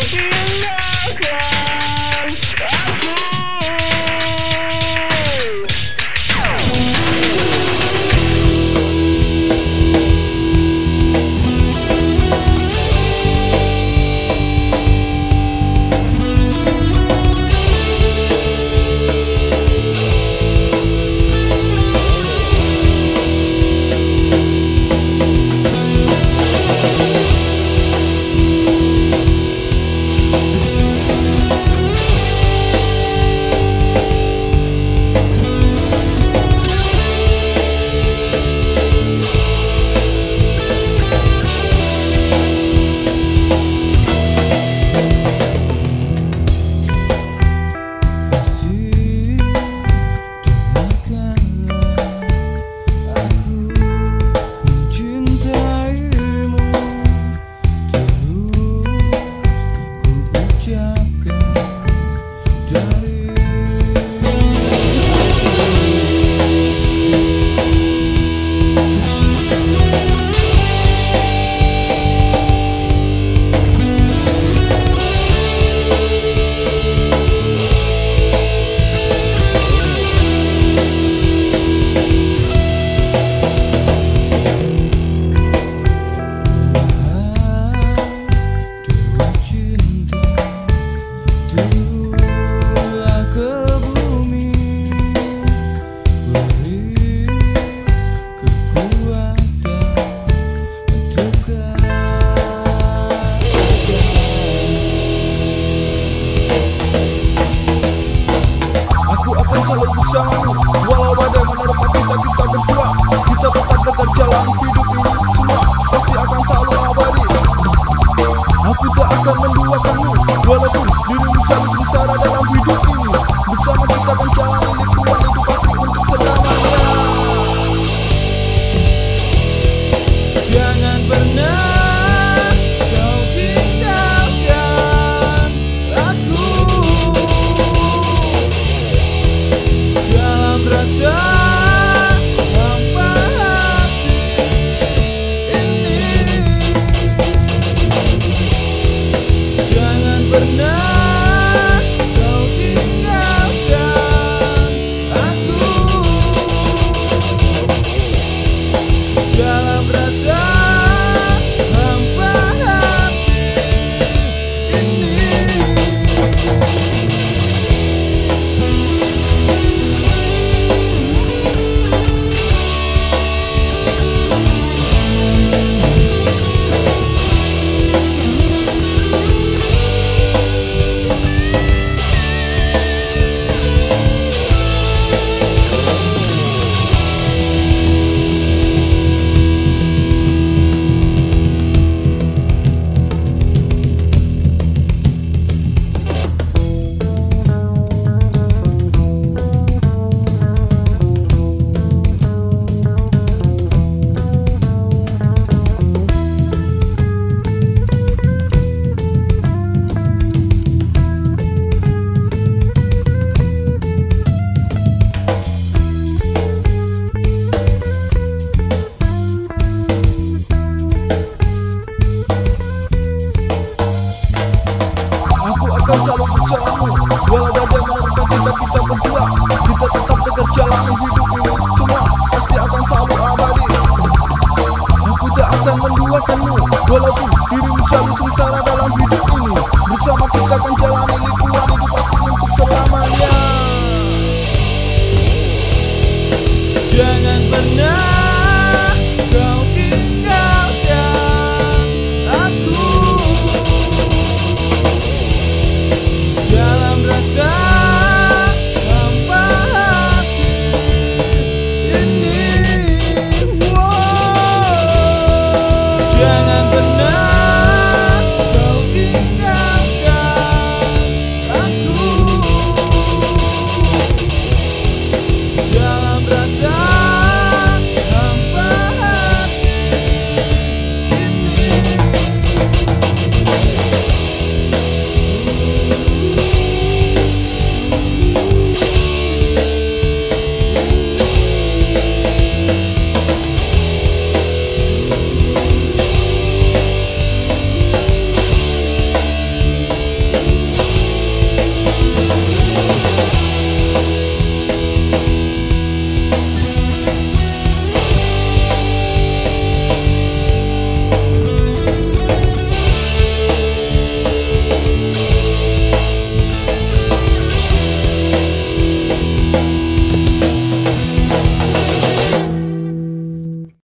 tinggalkan aku. Selalu bersamamu, walau bagaimana rupa kita berdua, kita tetap tegar jalan hidup ini semua pasti akan selalu abadi. Aku tak akan menduakanmu, walaupun dirimu selalu sengsara dalam hidup ini. Bersama kita akan jalani lingkungan itu pasti untuk selamanya. Jangan pernah selalu bersamamu, walau bagaimana rupa kita berdua, kita tetap tegar jalani hidup ini semua pasti akan selalu abadi. Aku tak akan menduakanmu, walaupun dirimu selalu sengsara dalam hidup ini. Bersama kita akan jalani lingkungan itu pasti untuk selamanya. Jangan pernah